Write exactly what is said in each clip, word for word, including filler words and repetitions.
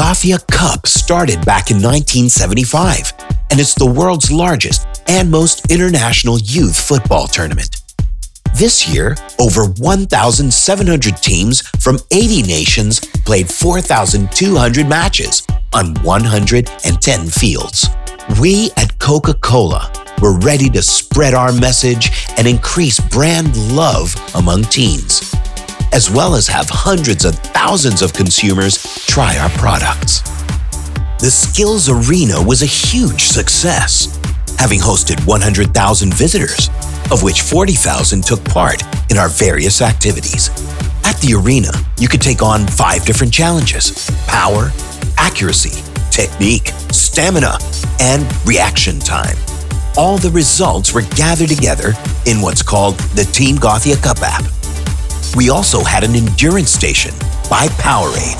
Gothia Cup started back in nineteen seventy-five, and it's the world's largest and most international youth football tournament. This year, over one thousand seven hundred teams from eighty nations played four thousand two hundred matches on one hundred ten fields. We at Coca-Cola were ready to spread our message and increase brand love among teens, as well as have hundreds of thousands of consumers try our products. The Skills Arena was a huge success, having hosted one hundred thousand visitors, of which forty thousand took part in our various activities. At the arena, you could take on five different challenges: power, accuracy, technique, stamina, and reaction time. All the results were gathered together in what's called the Team Gothia Cup app. We also had an endurance station by Powerade.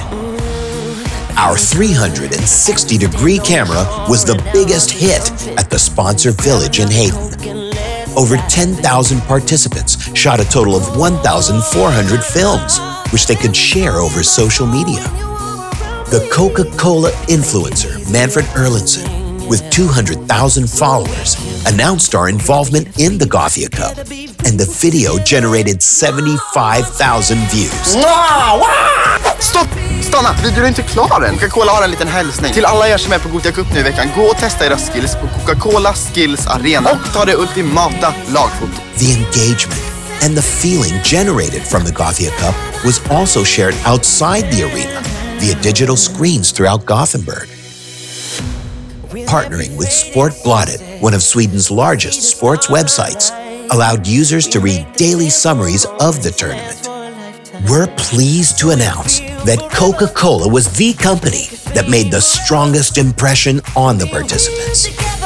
Our three hundred sixty degree camera was the biggest hit at the sponsor village in Hayden. Over ten thousand participants shot a total of one thousand four hundred films, which they could share over social media. The Coca-Cola influencer, Manfred Erlandson, with two hundred thousand followers, announced our involvement in the Gothia Cup, and the video generated seventy-five thousand views. Stopp! Stanna! Videon är inte klar än. Coca-Cola har en liten hälsning till alla er som är på Gothia Cup nu i veckan. Gå och testa era skills på Coca-Cola Skills Arena och ta det ultimata lagfoto. The engagement and the feeling generated from the Gothia Cup was also shared outside the arena via digital screens throughout Gothenburg. Partnering with Sportbladet, one of Sweden's largest sports websites, allowed users to read daily summaries of the tournament. We're pleased to announce that Coca-Cola was the company that made the strongest impression on the participants.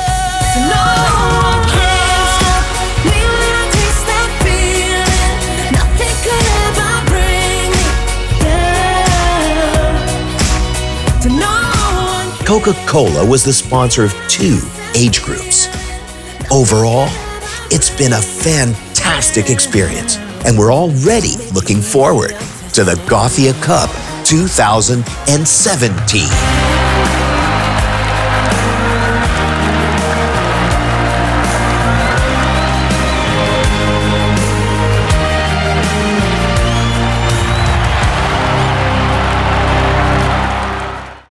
Coca-Cola was the sponsor of two age groups. Overall, it's been a fantastic experience, and we're already looking forward to the Gothia Cup two thousand seventeen.